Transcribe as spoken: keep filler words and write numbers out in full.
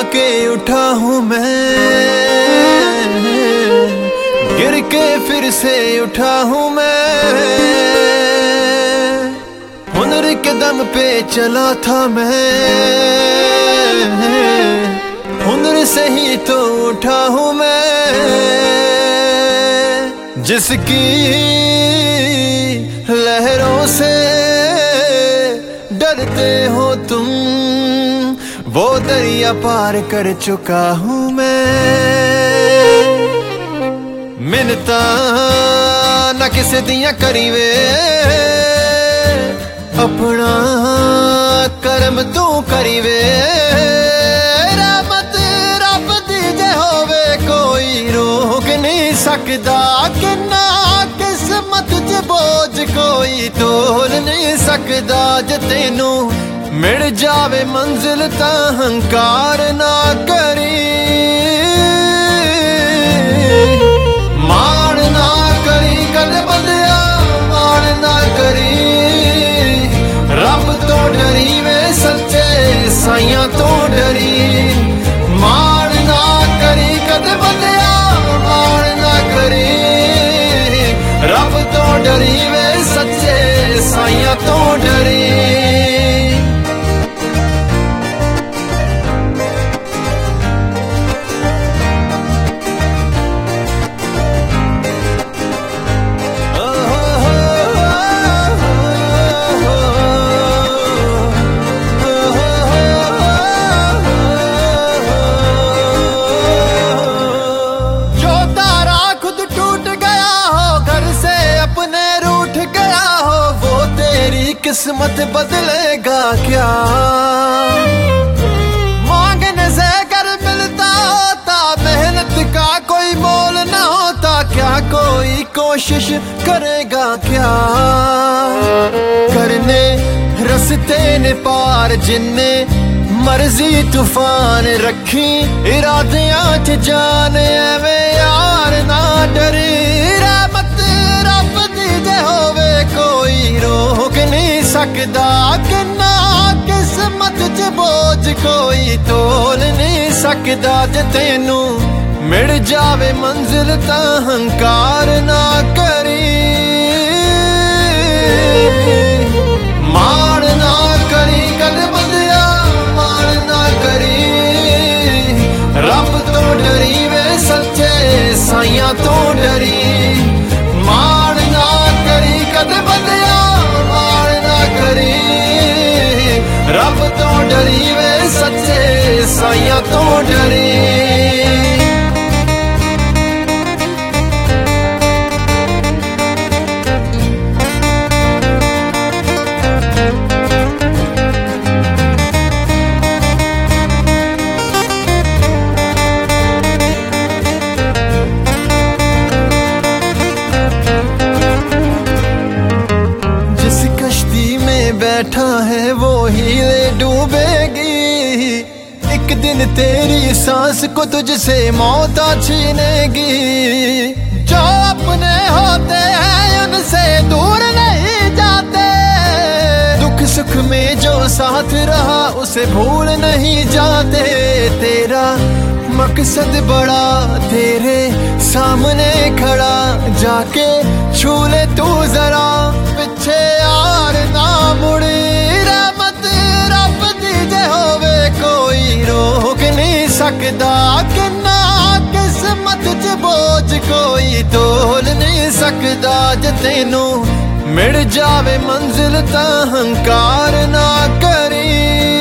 के उठा हूँ मैं, गिर के फिर से उठा हूँ मैं। हुनर के दम पे चला था मैं, हुनर से ही तो उठा हूँ मैं। जिसकी लहरों से डरते हो तुम, वो दरिया पार कर चुका हूँ मैं। मिन्नता न किसे दिया करी वे, अपना कर्म तू करी वे। रहमत रब दी जे होवे कोई रोक नहीं सकदा, कि ना किस्मत च बोझ कोई तोल नहीं सकदा। जे तेनू मिल जावे मंजिल तां हंकार ना करी, मान ना करी कदे बंदिया, मान ना करी। रब तो डरी वे सच्चे साइयां तो डरी, मान ना करी कदे बंदिया, मान ना करी। रब तो डरी वे सच्चे साइयां तो डरी। किस्मत बदलेगा क्या, मांगने से कर मिलता होता, मेहनत का कोई मोल ना होता। क्या कोई कोशिश करेगा क्या, करने रस्ते ने पार जिनने मर्जी तूफान रखी। इरादियां च जान एवें यार ना डरी। रहमत रब दी जे होवे कोई रोक नहीं सकदा, कि ना किस्मत च बोझ कोई तोल नहीं सकदा। जे तेनू मिल जावे मंजिल तां हंकार ना करी, मान ना करी कदे बंदिया, मान ना करी। रब तो डरी वे सच्चे साइयां तो डरी, मान ना करी कदे बंदिया, मान ना करी। रब तो डरी वे सच्चे साइयां तो डरी। बैठा है वो हीले डूबेगी, एक दिन तेरी सांस को तुझसे मौत छीनेगी। जो अपने होते हैं उनसे दूर नहीं जाते, दुख सुख में जो साथ रहा उसे भूल नहीं जाते। तेरा मकसद बड़ा तेरे सामने खड़ा, जाके छू ले तू जरा पीछे यार ना मुड़ी। रहमत रब दी जे होवे कोई रोक नहीं सकदा, कि ना किस्मत च बोझ कोई तोल नहीं सकदा। जे तेनू मिल जावे मंजिल तां हंकार ना करी।